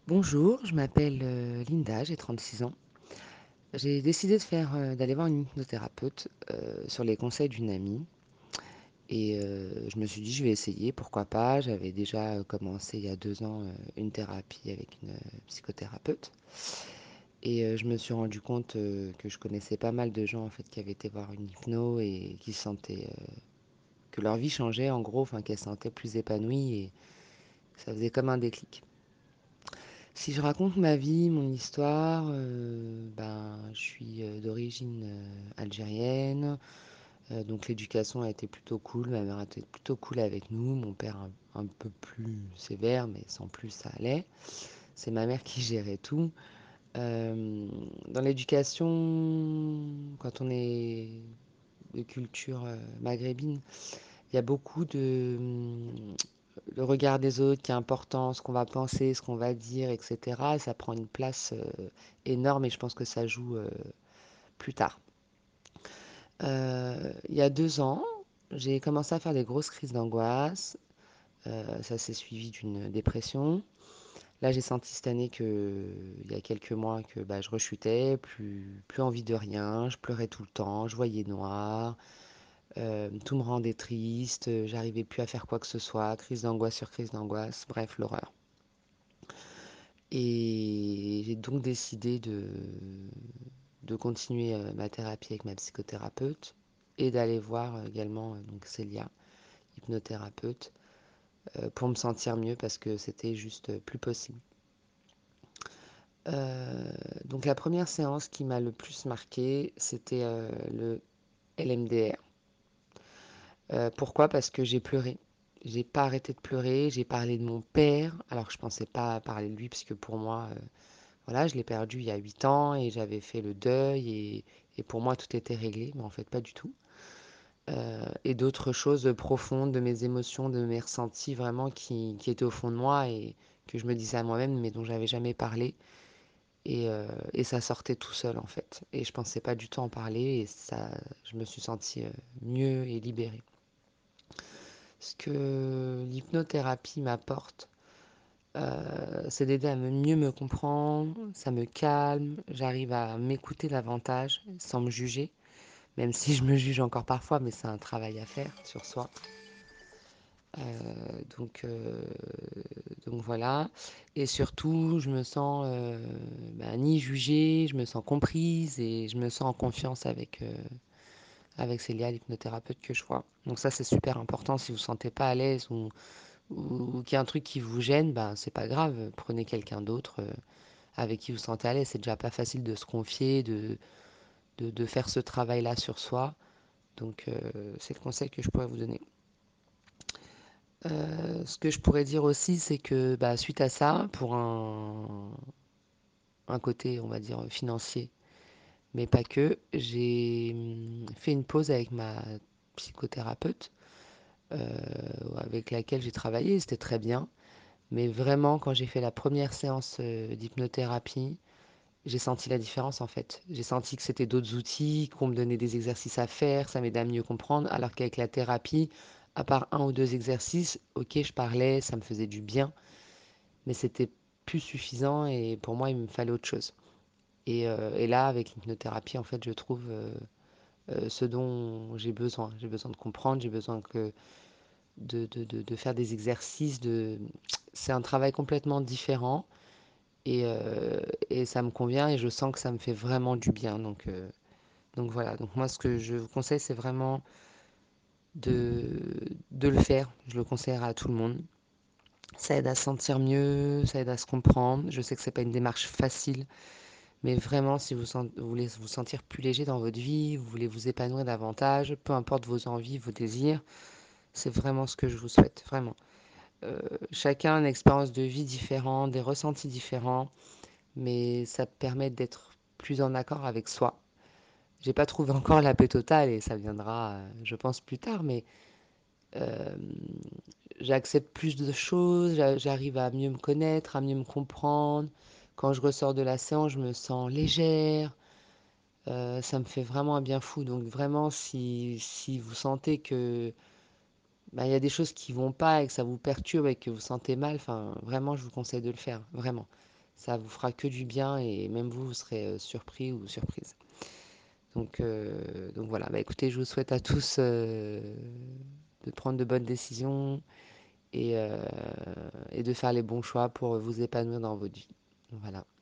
Bonjour, je m'appelle Linda, j'ai 36 ans. J'ai décidé d'aller voir une hypnothérapeute sur les conseils d'une amie. Et je me suis dit, je vais essayer, pourquoi pas. J'avais déjà commencé il y a 2 ans une thérapie avec une psychothérapeute. Et je me suis rendu compte que je connaissais pas mal de gens en fait, qui avaient été voir une hypno et qui sentaient que leur vie changeait en gros, enfin qu'elles se sentaient plus épanouies et ça faisait comme un déclic. Si je raconte ma vie, mon histoire, je suis d'origine algérienne, donc l'éducation a été plutôt cool, ma mère a été plutôt cool avec nous, mon père un peu plus sévère, mais sans plus ça allait. C'est ma mère qui gérait tout. Dans l'éducation, quand on est de culture maghrébine, il y a beaucoup le regard des autres qui est important, ce qu'on va penser, ce qu'on va dire, etc. Et ça prend une place énorme et je pense que ça joue plus tard. Il y a 2 ans, j'ai commencé à faire des grosses crises d'angoisse. Ça s'est suivi d'une dépression. Là, j'ai senti cette année il y a quelques mois, que je rechutais, plus envie de rien, je pleurais tout le temps, je voyais noir, tout me rendait triste, j'arrivais plus à faire quoi que ce soit, crise d'angoisse sur crise d'angoisse, bref, l'horreur. Et j'ai donc décidé de continuer ma thérapie avec ma psychothérapeute et d'aller voir également donc Célia, hypnothérapeute, pour me sentir mieux parce que c'était juste plus possible. Donc la première séance qui m'a le plus marqué, c'était le LMDR. Pourquoi? Parce que j'ai pleuré. J'ai pas arrêté de pleurer, j'ai parlé de mon père, alors que je pensais pas parler de lui, parce que pour moi, voilà, je l'ai perdu il y a 8 ans et j'avais fait le deuil et pour moi tout était réglé, mais en fait pas du tout. Et d'autres choses profondes de mes émotions, de mes ressentis vraiment qui étaient au fond de moi et que je me disais à moi-même, mais dont j'avais jamais parlé. Et ça sortait tout seul en fait. Et je pensais pas du tout en parler et ça, je me suis sentie mieux et libérée. Ce que l'hypnothérapie m'apporte, c'est d'aider à mieux me comprendre, ça me calme, j'arrive à m'écouter davantage sans me juger, même si je me juge encore parfois, mais c'est un travail à faire sur soi. Euh, donc, euh, donc voilà. Et surtout, je me sens ni jugée, je me sens comprise et je me sens en confiance avec Célia, l'hypnothérapeute que je vois. Donc ça, c'est super important. Si vous ne vous sentez pas à l'aise ou qu'il y a un truc qui vous gêne, c'est pas grave. Prenez quelqu'un d'autre avec qui vous vous sentez à l'aise. C'est déjà pas facile de se confier, de faire ce travail-là sur soi. Donc c'est le conseil que je pourrais vous donner. Ce que je pourrais dire aussi, c'est que suite à ça, pour un côté, on va dire, financier, mais pas que, j'ai fait une pause avec ma psychothérapeute, avec laquelle j'ai travaillé, c'était très bien. Mais vraiment, quand j'ai fait la première séance d'hypnothérapie, j'ai senti la différence en fait. J'ai senti que c'était d'autres outils, qu'on me donnait des exercices à faire, ça m'aidait à mieux comprendre, alors qu'avec la thérapie, à part un ou deux exercices, ok, je parlais, ça me faisait du bien, mais c'était plus suffisant et pour moi, il me fallait autre chose. Et là, avec l'hypnothérapie, en fait, je trouve ce dont j'ai besoin. J'ai besoin de comprendre, j'ai besoin de faire des exercices. C'est un travail complètement différent et ça me convient et je sens que ça me fait vraiment du bien. Donc voilà, donc moi, ce que je vous conseille, c'est vraiment de, de le faire. Je le conseillerais à tout le monde. Ça aide à se sentir mieux, ça aide à se comprendre. Je sais que c'est pas une démarche facile. Mais vraiment, si vous voulez vous sentir plus léger dans votre vie, vous voulez vous épanouir davantage, peu importe vos envies, vos désirs, c'est vraiment ce que je vous souhaite, vraiment. Chacun a une expérience de vie différente, des ressentis différents, mais ça permet d'être plus en accord avec soi. J'ai pas trouvé encore la paix totale et ça viendra, je pense, plus tard, mais euh, j'accepte plus de choses, j'arrive à mieux me connaître, à mieux me comprendre. Quand je ressors de la séance, je me sens légère. Ça me fait vraiment un bien fou. Donc vraiment, si vous sentez que il y a des choses qui vont pas et que ça vous perturbe et que vous sentez mal, enfin vraiment, je vous conseille de le faire, vraiment. Ça vous fera que du bien et même vous, vous serez, surpris ou surprise. Donc voilà, bah, écoutez, je vous souhaite à tous, de prendre de bonnes décisions et heu et de faire les bons choix pour vous épanouir dans votre vie. Voilà.